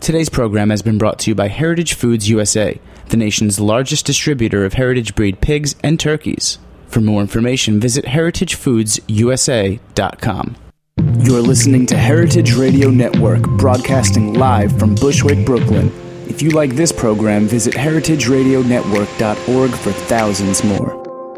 Today's program has been brought to you by Heritage Foods USA, the nation's largest distributor of heritage breed pigs and turkeys. For more information, visit heritagefoodsusa.com. You're listening to Heritage Radio Network, broadcasting live from Bushwick, Brooklyn. If you like this program, visit heritageradionetwork.org for thousands more.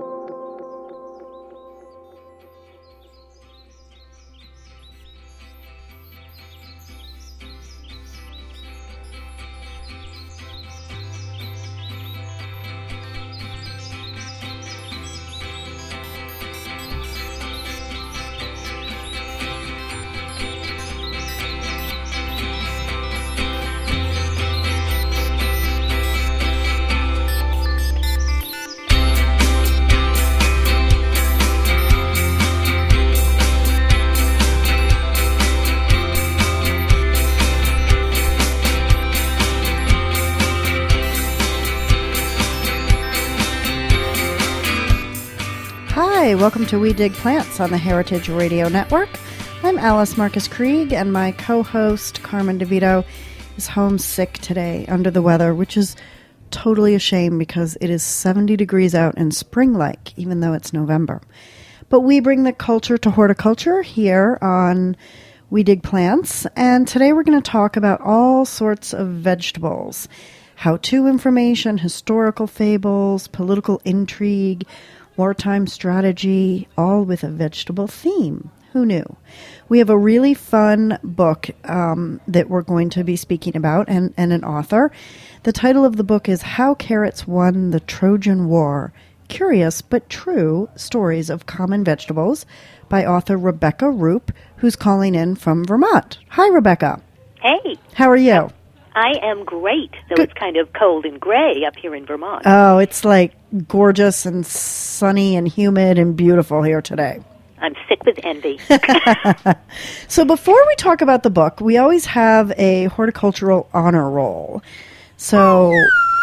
Welcome to We Dig Plants on the Heritage Radio Network. I'm Alice Marcus Krieg, and my co-host, Carmen DeVito, is homesick today, under the weather, which is totally a shame because it is 70 degrees out and spring-like, even though it's November. But we bring the culture to horticulture here on We Dig Plants, and today we're going to talk about all sorts of vegetables, how-to information, historical fables, political intrigue, wartime strategy, all with a vegetable theme. Who knew? We have a really fun book that we're going to be speaking about and an author. The title of the book is How Carrots Won the Trojan War, Curious but True Stories of Common Vegetables by author Rebecca Roop, who's calling in from Vermont. Hi, Rebecca. Hey. How are you? I am great, though Good. It's kind of cold and gray up here in Vermont. Oh, it's like gorgeous and sunny and humid and beautiful here today. I'm sick with envy. So before we talk about the book, we always have a horticultural honor roll. So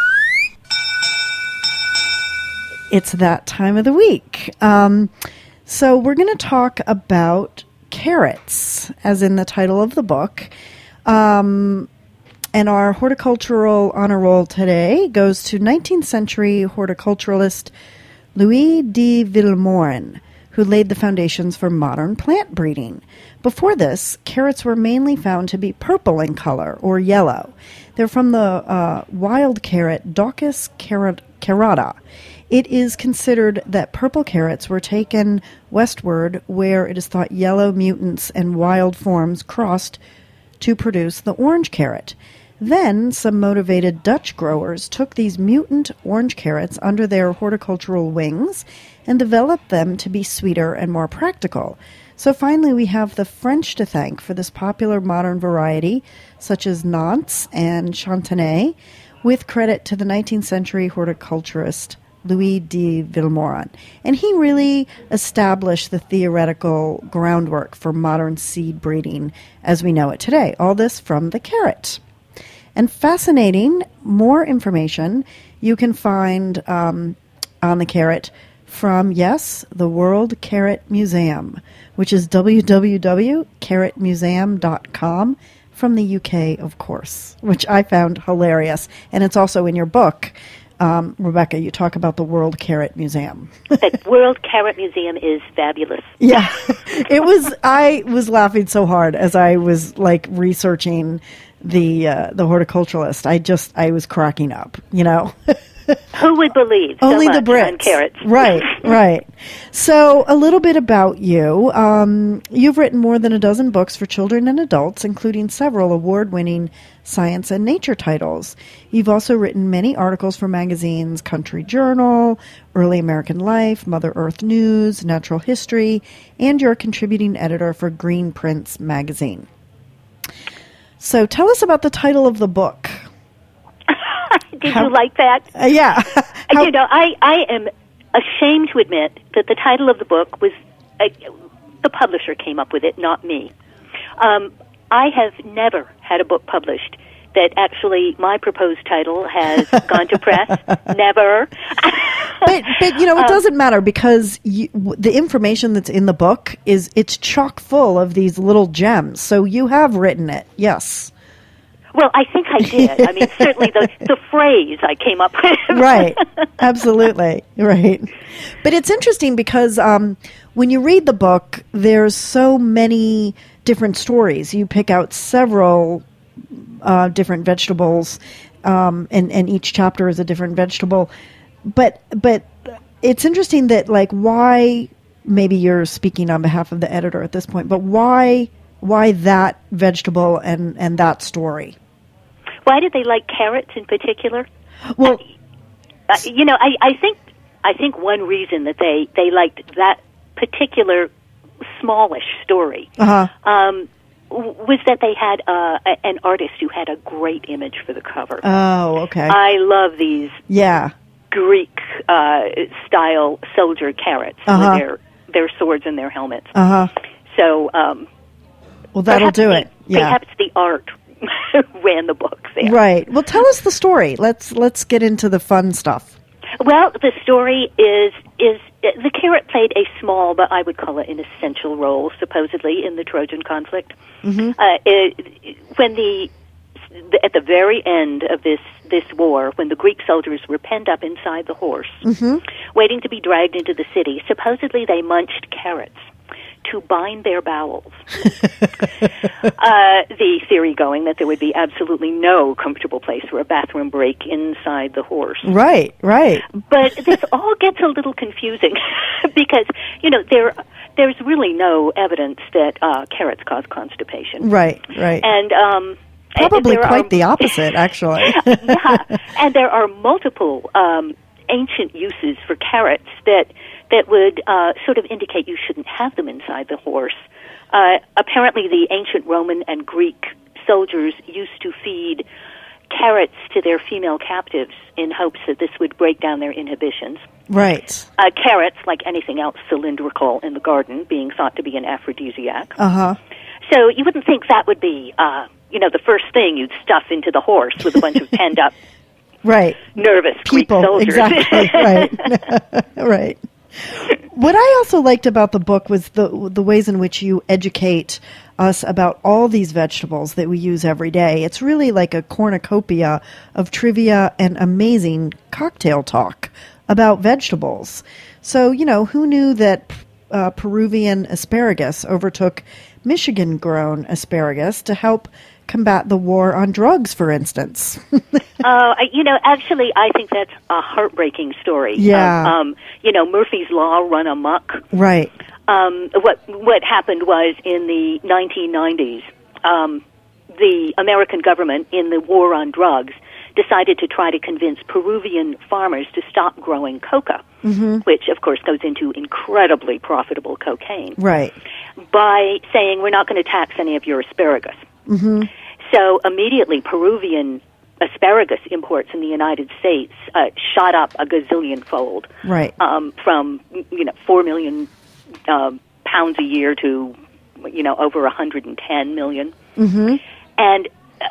it's that time of the week. So we're going to talk about carrots, as in the title of the book. And our horticultural honor roll today goes to 19th century horticulturalist Louis de Vilmorin, who laid the foundations for modern plant breeding. Before this, carrots were mainly found to be purple in color, or yellow. They're from the wild carrot Daucus carota. It is considered that purple carrots were taken westward, where it is thought yellow mutants and wild forms crossed to produce the orange carrot. Then some motivated Dutch growers took these mutant orange carrots under their horticultural wings and developed them to be sweeter and more practical. So finally we have the French to thank for this popular modern variety, such as Nantes and Chantenay, with credit to the 19th century horticulturist Louis de Vilmorin. And he really established the theoretical groundwork for modern seed breeding as we know it today. All this from the carrot. And fascinating, more information you can find on the carrot from, yes, the World Carrot Museum, which is www.carrotmuseum.com from the UK, of course, which I found hilarious. And it's also in your book. Rebecca, you talk about the World Carrot Museum. The World Carrot Museum is fabulous. Yeah, I was laughing so hard as I was researching the horticulturalist. I was cracking up, you know. Who would believe? Only so the much Brits. On carrots. Right. So a little bit about you. You've written more than a dozen books for children and adults, including several award-winning science and nature titles. You've also written many articles for magazines Country Journal, Early American Life, Mother Earth News, Natural History, and you're a contributing editor for Green Prints magazine. So tell us about the title of the book. Did you like that? Yeah. You know, I am ashamed to admit that the title of the book was, the publisher came up with it, not me. I have never had a book published that actually my proposed title has gone to press. Never. but you know, it doesn't matter because the information that's in the book it's chock full of these little gems. So you have written it, yes. Well, I think I did. I mean, certainly the phrase I came up with. Right. Absolutely. Right. But it's interesting because when you read the book, there's so many different stories. You pick out several different vegetables, and each chapter is a different vegetable. But it's interesting that, like, why, maybe you're speaking on behalf of the editor at this point, but why that vegetable and that story? Why did they like carrots in particular? Well, I think one reason that they liked that particular smallish story was that they had an artist who had a great image for the cover. Oh, okay. I love these Greek style soldier carrots with their swords and their helmets. So, well, that'll do it. Yeah. Perhaps the art ran the book there. Right. Well, tell us the story. Let's get into the fun stuff. Well, the story is the carrot played a small, but I would call it an essential role, supposedly, in the Trojan conflict. When at the very end of this war, when the Greek soldiers were penned up inside the horse, waiting to be dragged into the city, supposedly they munched carrots to bind their bowels. The theory going that there would be absolutely no comfortable place for a bathroom break inside the horse. Right. But this all gets a little confusing because, there's really no evidence that carrots cause constipation. Right. And probably quite the opposite, actually. Yeah, and there are multiple ancient uses for carrots that would sort of indicate you shouldn't have them inside the horse. Apparently, the ancient Roman and Greek soldiers used to feed carrots to their female captives in hopes that this would break down their inhibitions. Right. Carrots, like anything else cylindrical in the garden, being thought to be an aphrodisiac. So you wouldn't think that would be, the first thing you'd stuff into the horse with a bunch of penned up, nervous people, Greek soldiers. Exactly. Right. Right. What I also liked about the book was the ways in which you educate us about all these vegetables that we use every day. It's really like a cornucopia of trivia and amazing cocktail talk about vegetables. So, who knew that Peruvian asparagus overtook Michigan-grown asparagus to help combat the war on drugs, for instance? Actually, I think that's a heartbreaking story. Yeah. Murphy's Law run amok. Right. What happened was in the 1990s, the American government, in the war on drugs, decided to try to convince Peruvian farmers to stop growing coca, which, of course, goes into incredibly profitable cocaine. Right. By saying, we're not going to tax any of your asparagus. So immediately, Peruvian asparagus imports in the United States shot up a gazillion-fold. Right. From 4 million pounds a year to over 110 million. And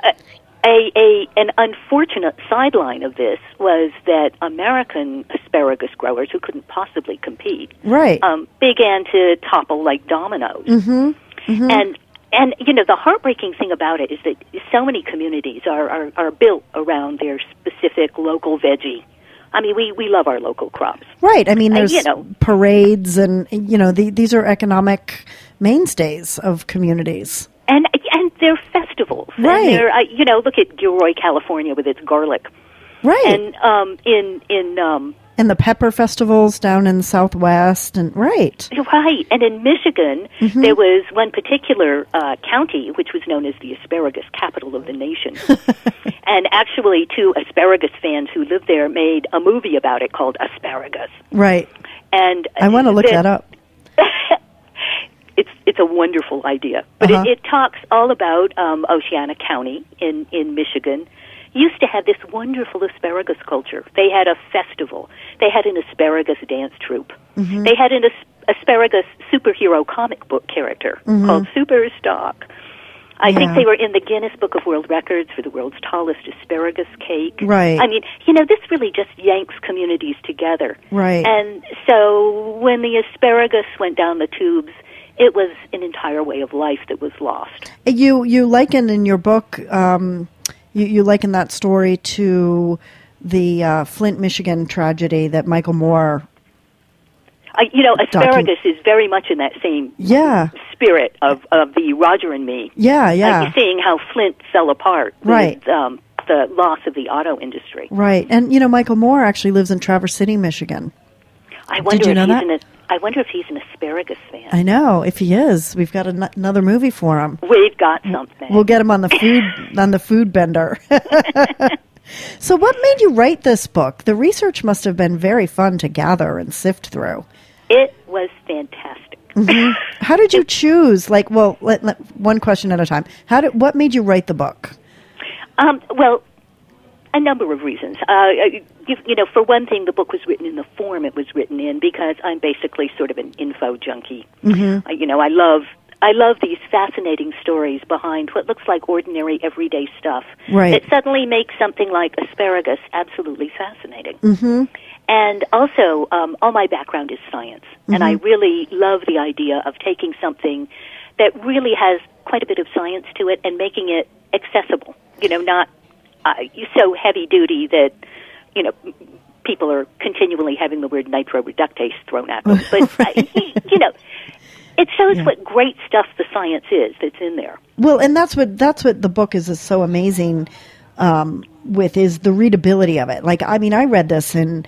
an unfortunate sideline of this was that American asparagus growers, who couldn't possibly compete, began to topple like dominoes. And the heartbreaking thing about it is that so many communities are built around their specific local veggie. I mean, we love our local crops. Right. I mean, there's parades and, these are economic mainstays of communities. And they're festivals. Right. And they're, look at Gilroy, California with its garlic. Right. And and the pepper festivals down in the Southwest, and right. And in Michigan, there was one particular county which was known as the asparagus capital of the nation. And actually, two asparagus fans who lived there made a movie about it called Asparagus. Right. And I want to look that up. It's a wonderful idea. But it talks all about Oceana County in Michigan. Used to have this wonderful asparagus culture. They had a festival. They had an asparagus dance troupe. They had an asparagus superhero comic book character called Super Stock. I think they were in the Guinness Book of World Records for the world's tallest asparagus cake. Right. I mean, this really just yanks communities together. Right. And so when the asparagus went down the tubes, it was an entire way of life that was lost. You liken in your book You liken that story to the Flint, Michigan tragedy that Michael Moore. Asparagus is very much in that same spirit of the Roger and Me. Yeah, yeah. You're seeing how Flint fell apart with the loss of the auto industry. Right, and Michael Moore actually lives in Traverse City, Michigan. Did you know that? I wonder if he's an asparagus fan. I know. If he is, we've got another movie for him. We've got something. We'll get him on the food bender. So what made you write this book? The research must have been very fun to gather and sift through. It was fantastic. Mm-hmm. How did you choose? One question at a time. What made you write the book? Well, a number of reasons. For one thing, the book was written in the form it was written in because I'm basically sort of an info junkie. Mm-hmm. I love these fascinating stories behind what looks like ordinary, everyday stuff that suddenly makes something like asparagus absolutely fascinating. Mm-hmm. And also, all my background is science, and I really love the idea of taking something that really has quite a bit of science to it and making it accessible. Not so heavy-duty that, people are continually having the word nitroreductase thrown at them. But, it shows what great stuff the science is that's in there. Well, and that's what the book is so amazing with is the readability of it. I read this in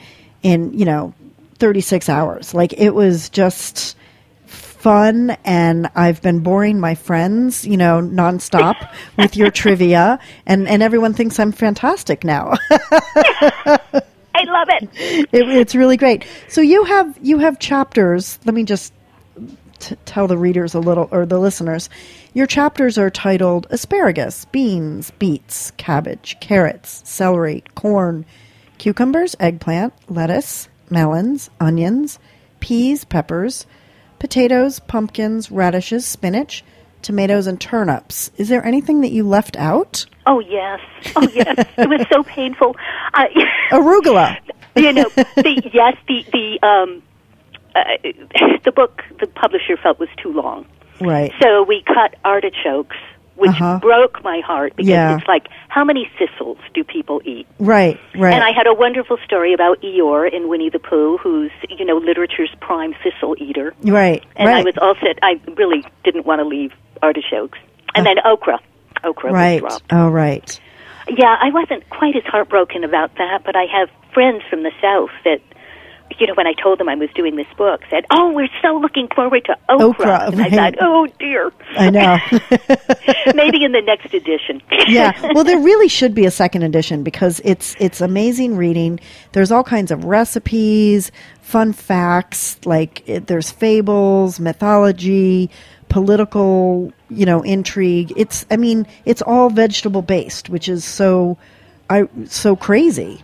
36 hours. It was just fun, and I've been boring my friends, nonstop with your trivia, and everyone thinks I'm fantastic now. I love it. It's really great. So you have chapters. Let me just tell the readers a little, or the listeners. Your chapters are titled Asparagus, Beans, Beets, Cabbage, Carrots, Celery, Corn, Cucumbers, Eggplant, Lettuce, Melons, Onions, Peas, Peppers, Potatoes, Pumpkins, Radishes, Spinach, Tomatoes, and Turnips. Is there anything that you left out? Oh, yes. It was so painful. Arugula. The book the publisher felt was too long. Right. So we cut artichokes, which broke my heart because it's like, how many thistles do people eat? Right. And I had a wonderful story about Eeyore in Winnie the Pooh, who's, literature's prime thistle eater. Right. And I was all set. I really didn't want to leave artichokes. And then okra. Okra was dropped. Oh, right. Yeah, I wasn't quite as heartbroken about that, but I have friends from the South that, when I told them I was doing this book, said, "Oh, we're so looking forward to okra." And I thought, "Oh dear." I know. Maybe in the next edition. Yeah. Well, there really should be a second edition because it's amazing reading. There's all kinds of recipes, fun facts, there's fables, mythology, political, intrigue. It's all vegetable based, which is so crazy.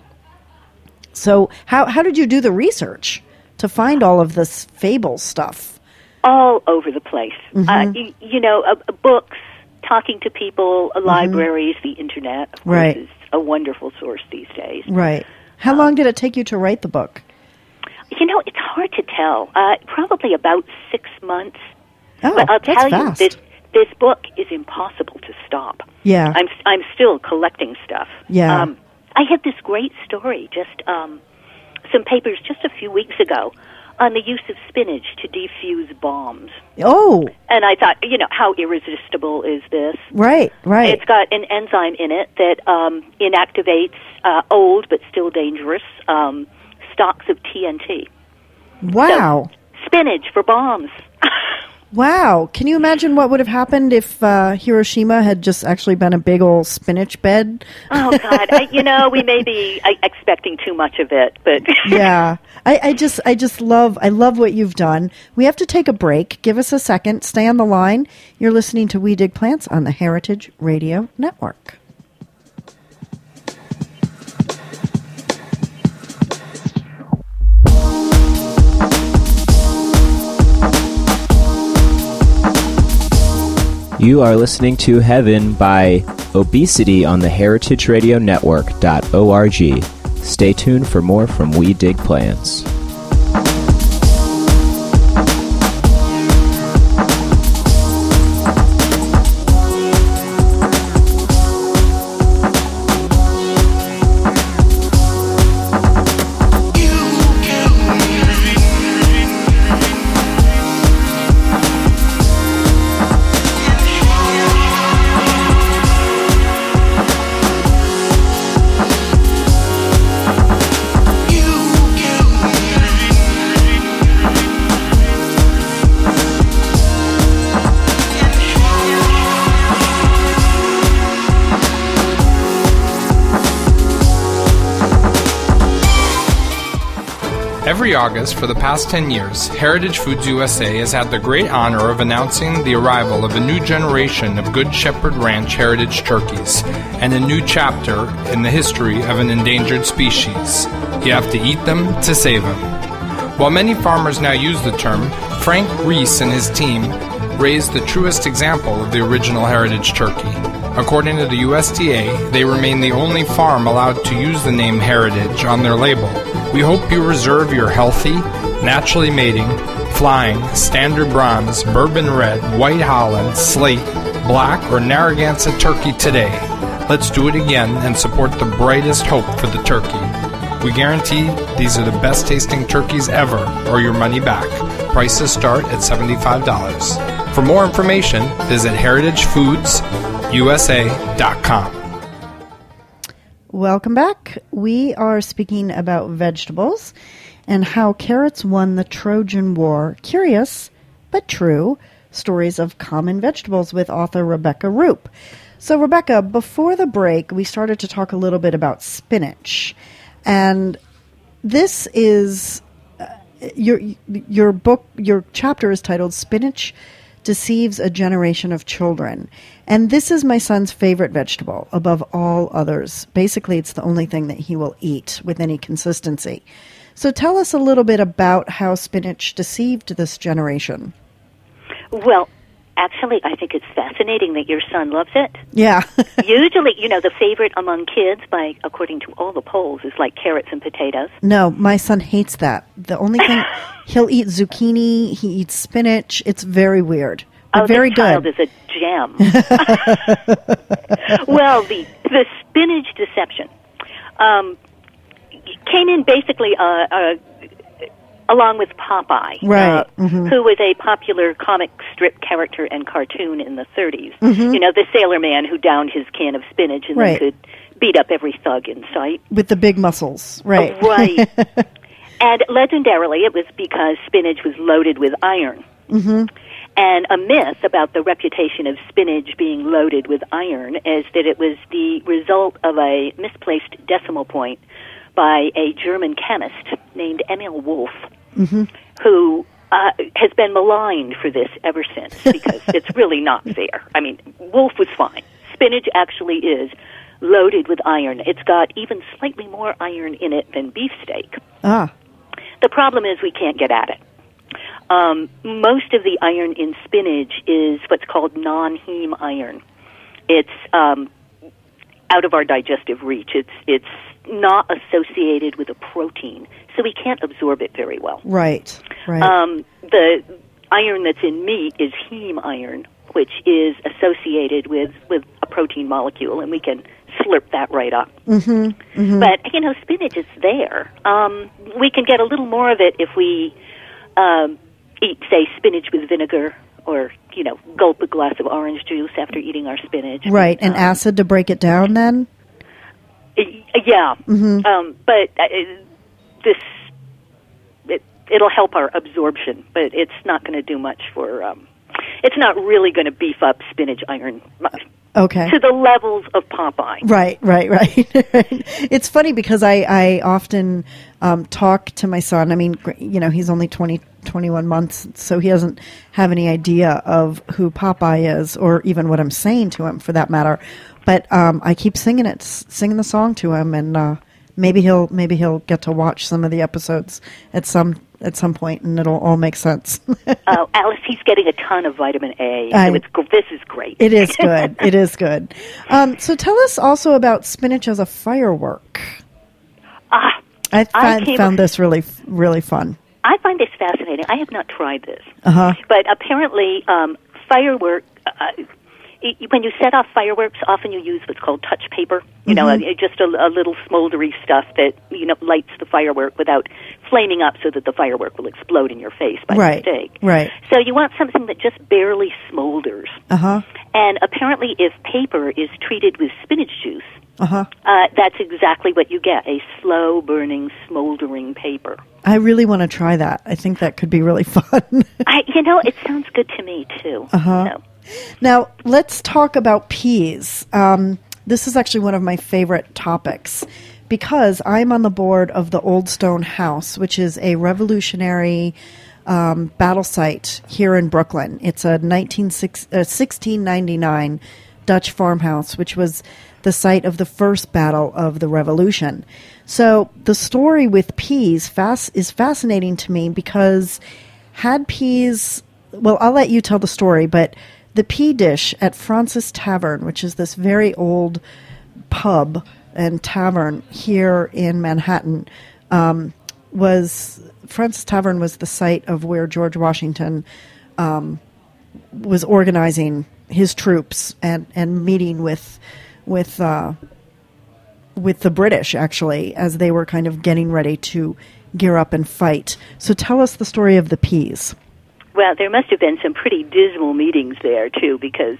So how did you do the research to find all of this fable stuff? All over the place. Mm-hmm. Books, talking to people, libraries, the Internet, of course, is a wonderful source these days. Right. How long did it take you to write the book? It's hard to tell. Probably about 6 months. Oh, but I'll tell fast. you, this book is impossible to stop. Yeah. I'm still collecting stuff. Yeah. I had this great story, just some papers just a few weeks ago on the use of spinach to defuse bombs. Oh. And I thought, how irresistible is this? Right. It's got an enzyme in it that inactivates old but still dangerous stocks of TNT. Wow. So, spinach for bombs. Wow. Can you imagine what would have happened if Hiroshima had just actually been a big old spinach bed? Oh, God. We may be expecting too much of it, but... Yeah. I love what you've done. We have to take a break. Give us a second. Stay on the line. You're listening to We Dig Plants on the Heritage Radio Network. You are listening to Heaven by Obesity on the heritageradionetwork.org. Stay tuned for more from We Dig Plants. Every August for the past 10 years, Heritage Foods USA has had the great honor of announcing the arrival of a new generation of Good Shepherd Ranch heritage turkeys and a new chapter in the history of an endangered species. You have to eat them to save them. While many farmers now use the term, Frank Reese and his team raised the truest example of the original heritage turkey. According to the USDA, they remain the only farm allowed to use the name Heritage on their label. We hope you reserve your healthy, naturally mating, flying, standard bronze, bourbon red, white Holland, slate, black, or Narragansett turkey today. Let's do it again and support the brightest hope for the turkey. We guarantee these are the best tasting turkeys ever, or your money back. Prices start at $75. For more information, visit heritagefoods.usa.com. Welcome back. We are speaking about vegetables and how carrots won the Trojan War. Curious, but true, stories of common vegetables with author Rebecca Roop. So, Rebecca, before the break, we started to talk a little bit about spinach. And this is, your book, your chapter is titled Spinach Deceives a Generation of Children. And this is my son's favorite vegetable above all others. Basically, it's the only thing that he will eat with any consistency. So tell us a little bit about how spinach deceived this generation. Well, actually, I think it's fascinating that your son loves it. Yeah. Usually, the favorite among kids, according to all the polls, is like carrots and potatoes. No, my son hates that. The only thing, he'll eat zucchini, he eats spinach. It's very weird. But very this child good. is a gem. Well, the spinach deception came in basically along with Popeye, right. Who was a popular comic strip character and cartoon in the 30s. Mm-hmm. The sailor man who downed his can of spinach and then could beat up every thug in sight. With the big muscles, right. Right. And legendarily, it was because spinach was loaded with iron. Mm-hmm. And a myth about the reputation of spinach being loaded with iron is that it was the result of a misplaced decimal point by a German chemist named Emil Wolf, who has been maligned for this ever since, because it's really not fair. I mean, Wolf was fine. Spinach actually is loaded with iron. It's got even slightly more iron in it than beefsteak. Ah. The problem is we can't get at it. Most of the iron in spinach is what's called non-heme iron. It's out of our digestive reach. It's not associated with a protein, so we can't absorb it very well. Right. The iron that's in meat is heme iron, which is associated with a protein molecule, and we can slurp that right up. Mm-hmm. Mm-hmm. But, spinach is there. We can get a little more of it if we eat, say, spinach with vinegar, or, gulp a glass of orange juice after eating our spinach. Right, and acid to break it down then? Yeah. Mm-hmm. But it'll help our absorption, but it's not going to do much for, it's not really going to beef up spinach iron okay. to the levels of Popeye. Right. It's funny because I often talk to my son. I mean, he's only 21 months, so he doesn't have any idea of who Popeye is, or even what I'm saying to him, for that matter. But I keep singing the song to him, and maybe he'll get to watch some of the episodes at some point, and it'll all make sense. Alice, he's getting a ton of vitamin A, so this is great. It is good. It is good. So tell us also about spinach as a firework. I found this really, really fun. I find this fascinating. I have not tried this. Uh-huh. But apparently, firework, when you set off fireworks, often you use what's called touch paper, just a little smoldery stuff that, lights the firework without flaming up so that the firework will explode in your face by mistake. Right. So you want something that just barely smolders. Uh-huh. And apparently, if paper is treated with spinach juice, that's exactly what you get, a slow-burning, smoldering paper. I really want to try that. I think that could be really fun. It sounds good to me, too. Uh-huh. So. Now, let's talk about peas. This is actually one of my favorite topics. because I'm on the board of the Old Stone House, which is a revolutionary battle site here in Brooklyn. It's a 1699 Dutch farmhouse, which was the site of the first battle of the Revolution. So the story with peas is fascinating to me because had peas... Well, I'll let you tell the story, but the pea dish at Fraunces Tavern, which is this very old pub and tavern here in Manhattan, Fraunces Tavern was the site of where George Washington was organizing his troops and meeting with the British, actually, as they were kind of getting ready to gear up and fight. So tell us the story of the peas. Well, there must have been some pretty dismal meetings there, too, because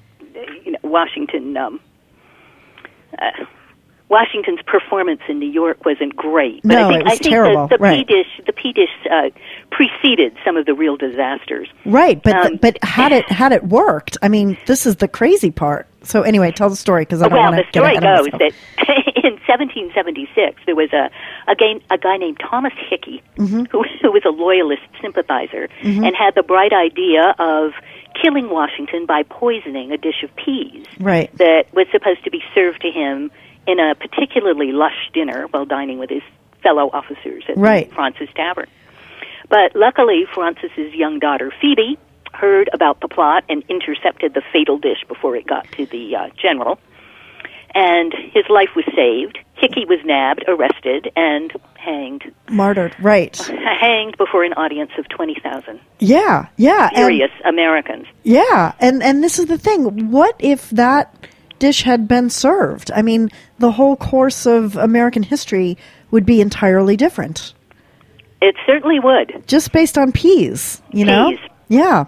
Washington's performance in New York wasn't great. But no, it was terrible. The pea dish preceded some of the real disasters. Right, but had it worked, I mean, this is the crazy part. So anyway, tell the story because I don't want to get ahead of myself. The story goes that in 1776 there was a guy named Thomas Hickey who was a loyalist sympathizer and had the bright idea of killing Washington by poisoning a dish of peas that was supposed to be served to him in a particularly lush dinner while dining with his fellow officers at the Fraunces Tavern. But luckily, Fraunces' young daughter, Phoebe, heard about the plot and intercepted the fatal dish before it got to the general. And his life was saved. Hickey was nabbed, arrested, and hanged. Martyred, right. Hanged before an audience of 20,000. Yeah. Furious Americans. Yeah, and this is the thing. What if that dish had been served? I mean, the whole course of American history would be entirely different. It certainly would. Just based on peas, you know? Peas. Yeah.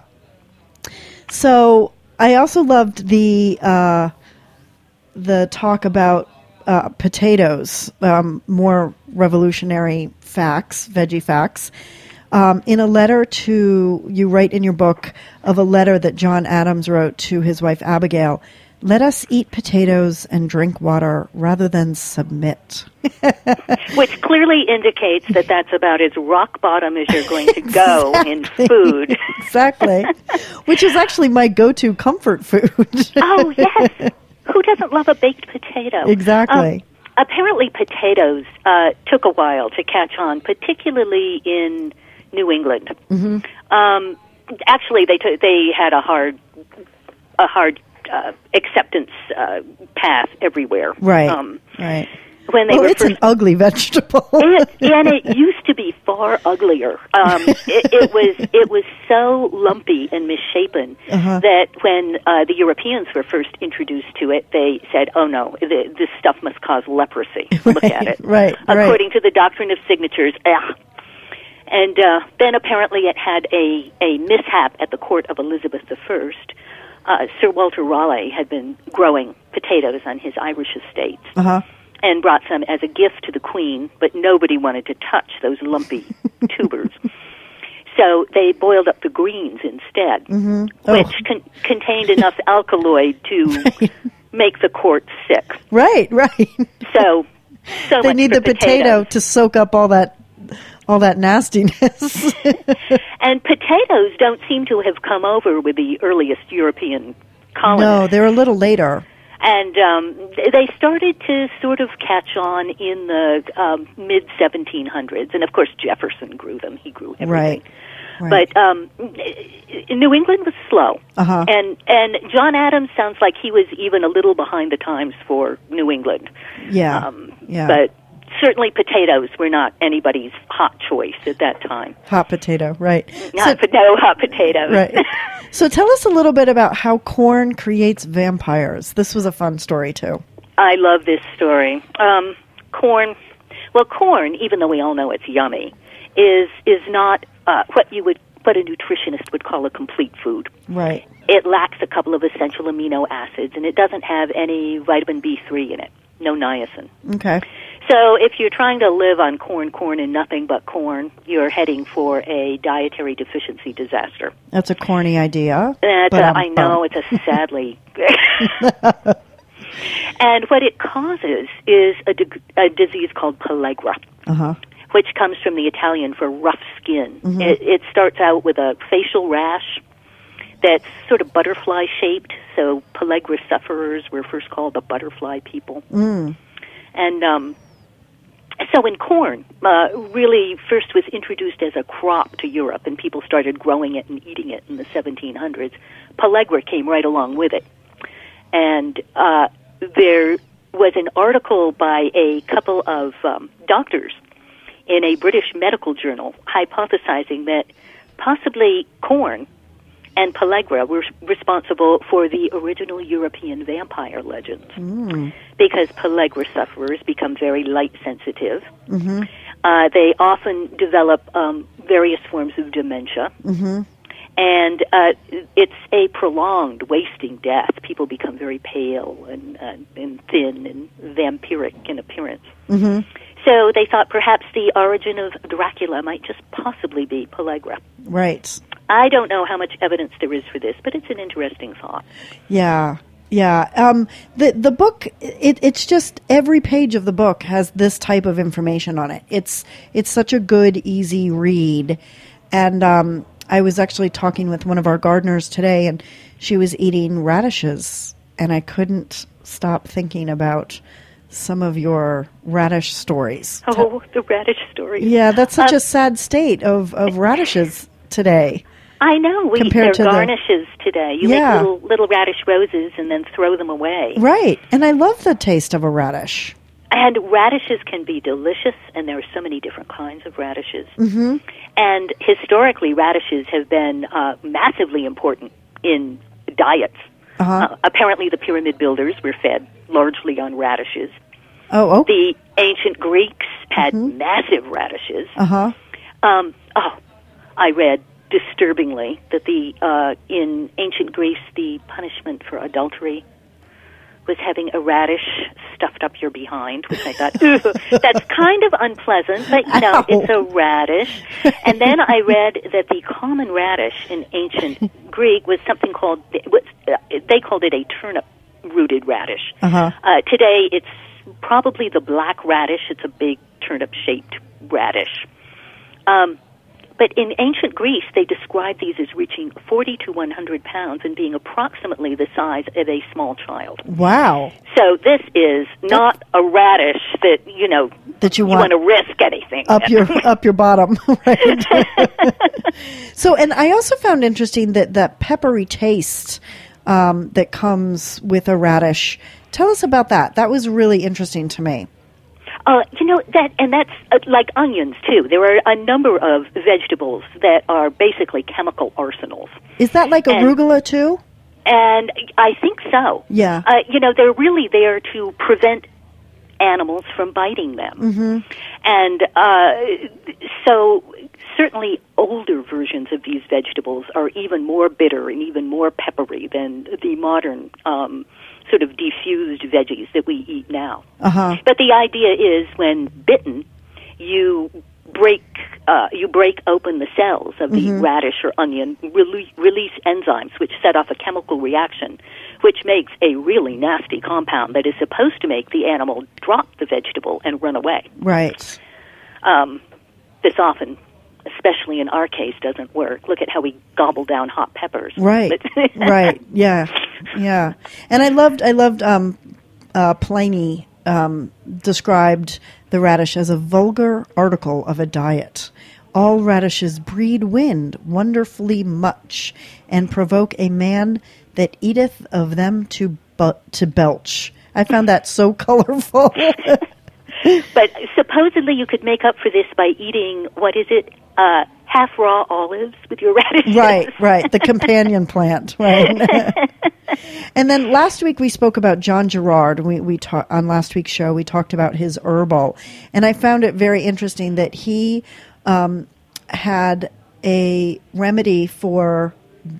So I also loved the talk about potatoes, more revolutionary facts, veggie facts. In a letter you write in your book of a letter that John Adams wrote to his wife Abigail. Let us eat potatoes and drink water rather than submit. Which clearly indicates that that's about as rock bottom as you're going to go in food. Exactly. Which is actually my go-to comfort food. Oh, yes. Who doesn't love a baked potato? Exactly. Apparently potatoes took a while to catch on, particularly in New England. Mm-hmm. Actually, they had a hard acceptance path everywhere. Right. Right. When they it's an ugly vegetable. And it used to be far uglier. It was so lumpy and misshapen that when the Europeans were first introduced to it, they said, "Oh no, this stuff must cause leprosy." Look at it. Right. According to the doctrine of signatures. And then apparently it had a mishap at the court of Elizabeth I. Sir Walter Raleigh had been growing potatoes on his Irish estates and brought some as a gift to the Queen, but nobody wanted to touch those lumpy tubers. So they boiled up the greens instead, which contained enough alkaloid to make the court sick. Right. So they need the potato to soak up all that nastiness. And potatoes don't seem to have come over with the earliest European colonists. No, they're a little later. And they started to sort of catch on in the mid-1700s. And, of course, Jefferson grew them. He grew everything. Right. But New England was slow. And John Adams sounds like he was even a little behind the times for New England. Yeah. But certainly potatoes were not anybody's hot choice at that time. Hot potato, right. No hot potatoes. Right. So tell us a little bit about how corn creates vampires. This was a fun story, too. I love this story. Corn, even though we all know it's yummy, is not what a nutritionist would call a complete food. Right. It lacks a couple of essential amino acids, and it doesn't have any vitamin B3 in it. No niacin. Okay. So if you're trying to live on corn, and nothing but corn, you're heading for a dietary deficiency disaster. That's a corny idea. I know, it's a sadly... And what it causes is a disease called pellagra, which comes from the Italian for rough skin. Mm-hmm. It starts out with a facial rash that's sort of butterfly-shaped, so pellagra sufferers were first called the butterfly people. Mm. And so when corn really first was introduced as a crop to Europe and people started growing it and eating it in the 1700s, pellagra came right along with it. And there was an article by a couple of doctors in a British medical journal hypothesizing that possibly corn and pellagra were responsible for the original European vampire legends. Mm. Because pellagra sufferers become very light sensitive. Mm-hmm. They often develop various forms of dementia. Mm-hmm. And it's a prolonged, wasting death. People become very pale and thin and vampiric in appearance. Mm-hmm. So they thought perhaps the origin of Dracula might just possibly be pellagra. Right. I don't know how much evidence there is for this, but it's an interesting thought. Yeah. The book, it's just every page of the book has this type of information on it. It's such a good, easy read. And I was actually talking with one of our gardeners today, and she was eating radishes, and I couldn't stop thinking about some of your radish stories. Oh, the radish stories. Yeah, that's such a sad state of radishes today. I know. They're garnishes today. You make little radish roses and then throw them away. Right. And I love the taste of a radish. And radishes can be delicious, and there are so many different kinds of radishes. Mm-hmm. And historically, radishes have been massively important in diets. Uh-huh. Apparently, the pyramid builders were fed largely on radishes. Oh. The ancient Greeks had massive radishes. Uh-huh. I read disturbingly that in ancient Greece, the punishment for adultery was having a radish stuffed up your behind, which I thought, that's kind of unpleasant, but it's a radish. And then I read that the common radish in ancient Greek was something called, they called it a turnip-rooted radish. Uh-huh. Today, it's probably the black radish. It's a big turnip-shaped radish. But in ancient Greece, they described these as reaching 40 to 100 pounds and being approximately the size of a small child. Wow. So this is not a radish that you want to risk anything up your bottom. Right. So, and I also found interesting that peppery taste that comes with a radish. Tell us about that. That was really interesting to me. That's like onions, too. There are a number of vegetables that are basically chemical arsenals. Is that like arugula, too? And I think so. Yeah. They're really there to prevent animals from biting them. Mm-hmm. And so certainly older versions of these vegetables are even more bitter and even more peppery than the modern sort of diffused veggies that we eat now. Uh-huh. But the idea is when bitten, you break open the cells of the radish or onion, release enzymes which set off a chemical reaction, which makes a really nasty compound that is supposed to make the animal drop the vegetable and run away. Right. This often, especially in our case, doesn't work. Look at how we gobble down hot peppers. Right. Right. Yeah. Yeah. And I loved Pliny described the radish as a vulgar article of a diet. All radishes breed wind wonderfully much, and provoke a man that eateth of them to belch. I found that so colorful. But supposedly you could make up for this by eating, half raw olives with your radishes. Right. The companion plant, right. And then last week we spoke about John Gerard. On last week's show we talked about his herbal, and I found it very interesting that he had a remedy for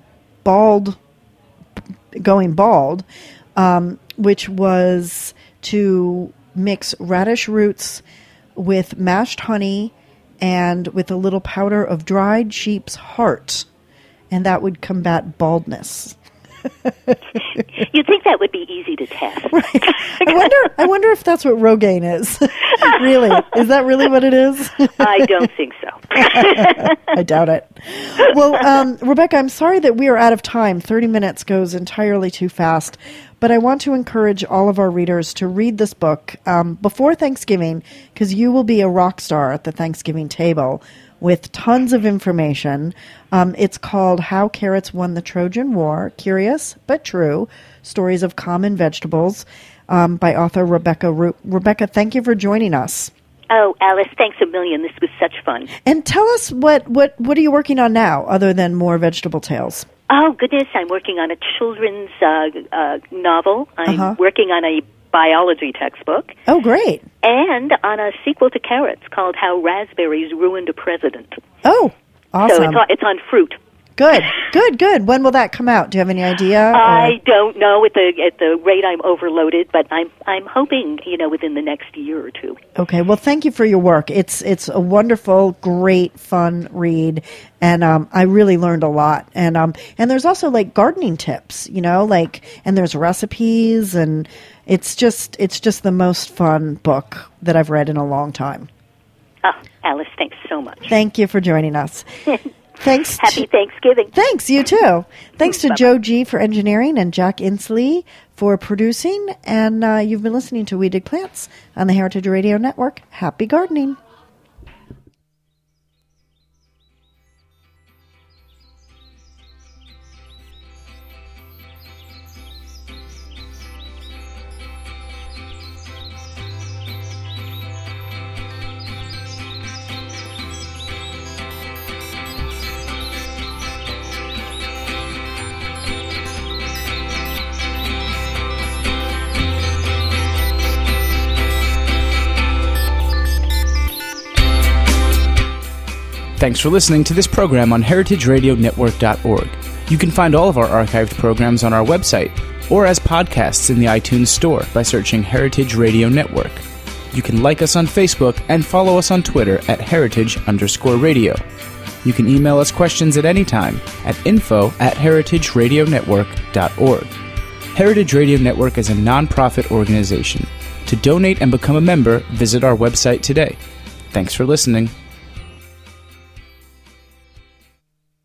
going bald, which was to mix radish roots with mashed honey and with a little powder of dried sheep's heart, and that would combat baldness. You'd think that would be easy to test. Right. I wonder if that's what Rogaine is. Really? Is that really what it is? I don't think so. I doubt it. Well, Rebecca, I'm sorry that we are out of time. 30 minutes goes entirely too fast. But I want to encourage all of our readers to read this book before Thanksgiving, because you will be a rock star at the Thanksgiving table with tons of information. It's called How Carrots Won the Trojan War, Curious but True, Stories of Common Vegetables, by author Rebecca Root. Rebecca, thank you for joining us. Oh, Alice, thanks a million. This was such fun. And tell us, what are you working on now, other than more vegetable tales? Oh, goodness, I'm working on a children's novel. I'm working on a biology textbook. Oh, great. And on a sequel to Carrots called How Raspberries Ruined a President. Oh, awesome. So it's on fruit. Good. When will that come out? Do you have any idea? I don't know at the rate I'm overloaded, but I'm hoping, within the next year or two. Okay. Well, thank you for your work. It's a wonderful, great, fun read, and I really learned a lot. And there's also like gardening tips, and there's recipes, and it's just the most fun book that I've read in a long time. Oh, Alice, thanks so much. Thank you for joining us. Thanks. Happy Thanksgiving. Thanks, you too. Thanks to Joe G. for engineering and Jack Inslee for producing. And you've been listening to We Dig Plants on the Heritage Radio Network. Happy gardening. Thanks for listening to this program on heritageradionetwork.org. You can find all of our archived programs on our website or as podcasts in the iTunes Store by searching Heritage Radio Network. You can like us on Facebook and follow us on Twitter at @heritage_radio. You can email us questions at any time at info@heritageradionetwork.org. Heritage Radio Network is a non-profit organization. To donate and become a member, visit our website today. Thanks for listening.